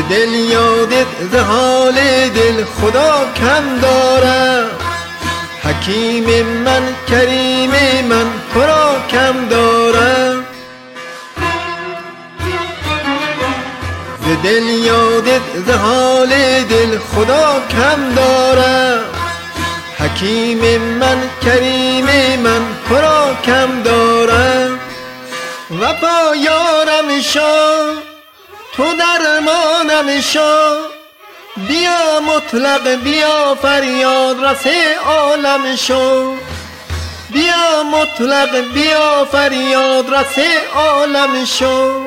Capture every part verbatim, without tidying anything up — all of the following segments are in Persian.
دل یادت ز حال دل خدا کم دارم. حکیم من کریم من تو را کم دارم. ز دل یادت ز حال دل خدا کم دارم. حکیم من کریم من تو را کم دارم. وفا یارم شو تو درمانم شو. بیا مطلق بیا فریاد رس عالم شو. بیا مطلق بیا فریاد رس عالم شو.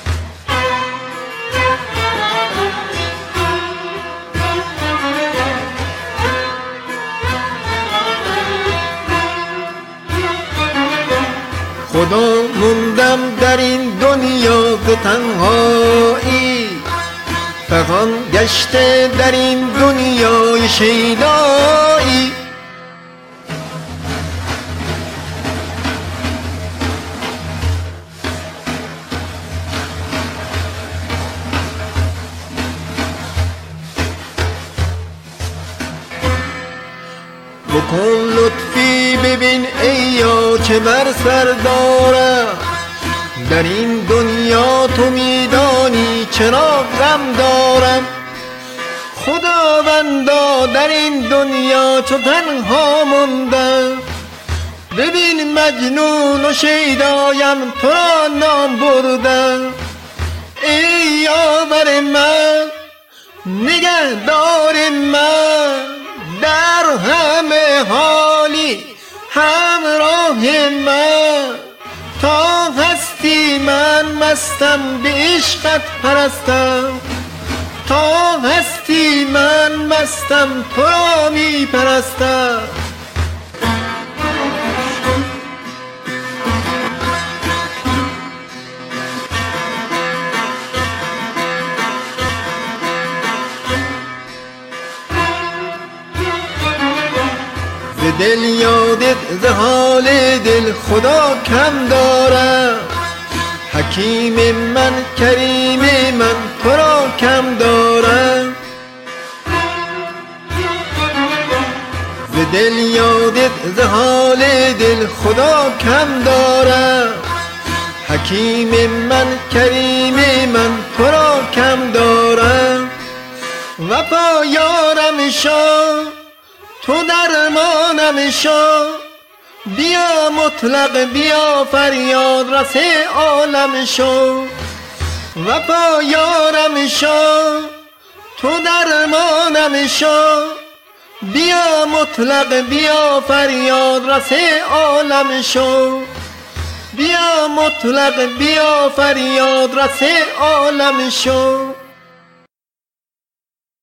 خدا موندم در این دنیا ز تنهایی. فغان گشته در این دنیای شیدایی. بکن لطفی ببین ای یا چه بر سر دارم. در این دنیا تو میدانی چرا غم دارم. خداوندا در این دنیا چو تنها موندم. ببین مجنون و شیدایم تو را نام بردم. ای یاور من نگهدار من در همه حالی همراه من. تا هستی من مستم به عشقت پرستم. تا هستی من مستم تو را می پرستم. ز دل یادت ز حال دل خدا کم دارم. حکیم من کریم من تو را کم دارم. ز دل یادت ز حال دل خدا کم دارم. حکیم من کریم من تو را کم دارم. وفا یارم شو تو درمانم شو. بیا مطلق بیا فریاد رس عالم شو. وفا یارم شو تو درمانم شو. بیا مطلق بیا فریاد رس عالم شو. بیا مطلق بیا فریاد رس عالم شو.